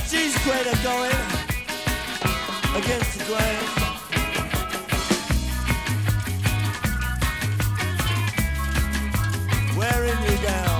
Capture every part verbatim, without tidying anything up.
cheese grater going against the grain. Wearing you down.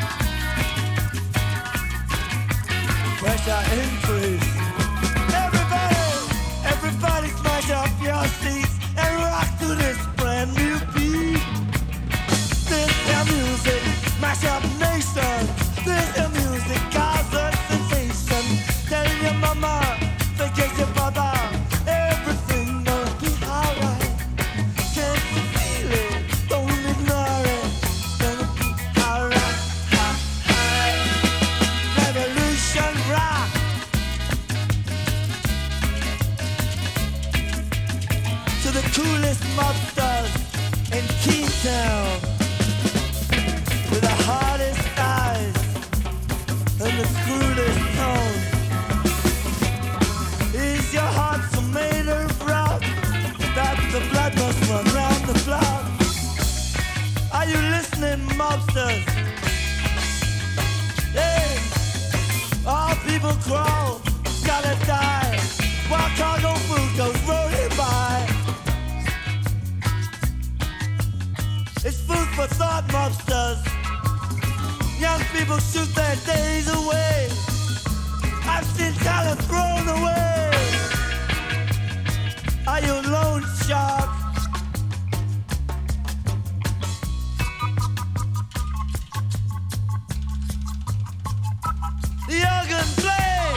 Pressure increase. Everybody, everybody smash up your seats and rock to this brand new beat. This is music, smash up nations. This is music, cause a sensation. Tell your mama, forget your brother. Everything gonna be alright. Can't you feel it? Don't ignore it. Gonna be alright. Ha, ha. Revolution rock. To the coolest mobsters in Keytown. With the hardest eyes and the cruelest tone. Is your heart so made of rock that the blood must run round the block? Are you listening, mobsters? Hey, all people crawl, gotta die, while cargo food goes rolling by. It's food for thought, mobsters. Young people shoot their days away. I've seen talent thrown away. Are you loan shark? The organ play,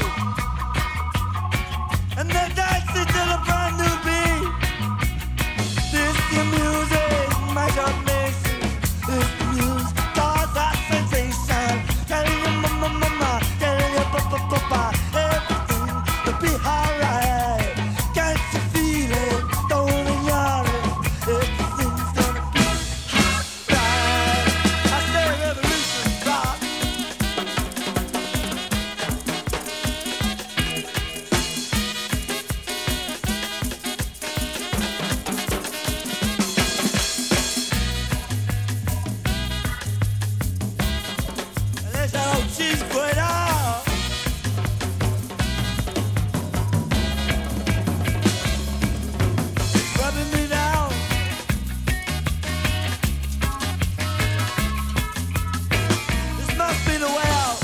and they're dancing to the brand new beat. This your music, my God, nation. This music, cause a sensation. Telling your mama, mama, telling your papa, papa, everything will be alright. Can't you feel it? Don't ignore it. Everything's gonna be alright. I say revolution rock. And there's that old cheese grater. Rubbing me down. This must be the way out.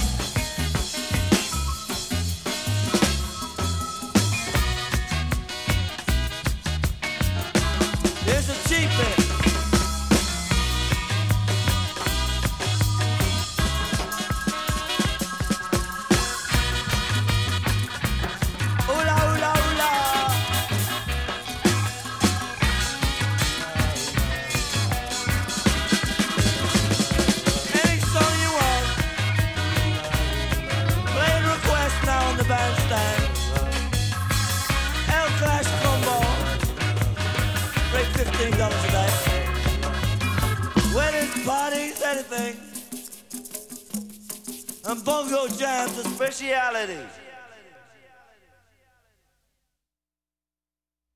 Here's a cheap bit. Oola, oola, oola. Any song you want. Play request now on the bandstand. El Clash Combo. Rate fifteen dollars a day. Weddings, parties, anything. And bongo jams are specialities.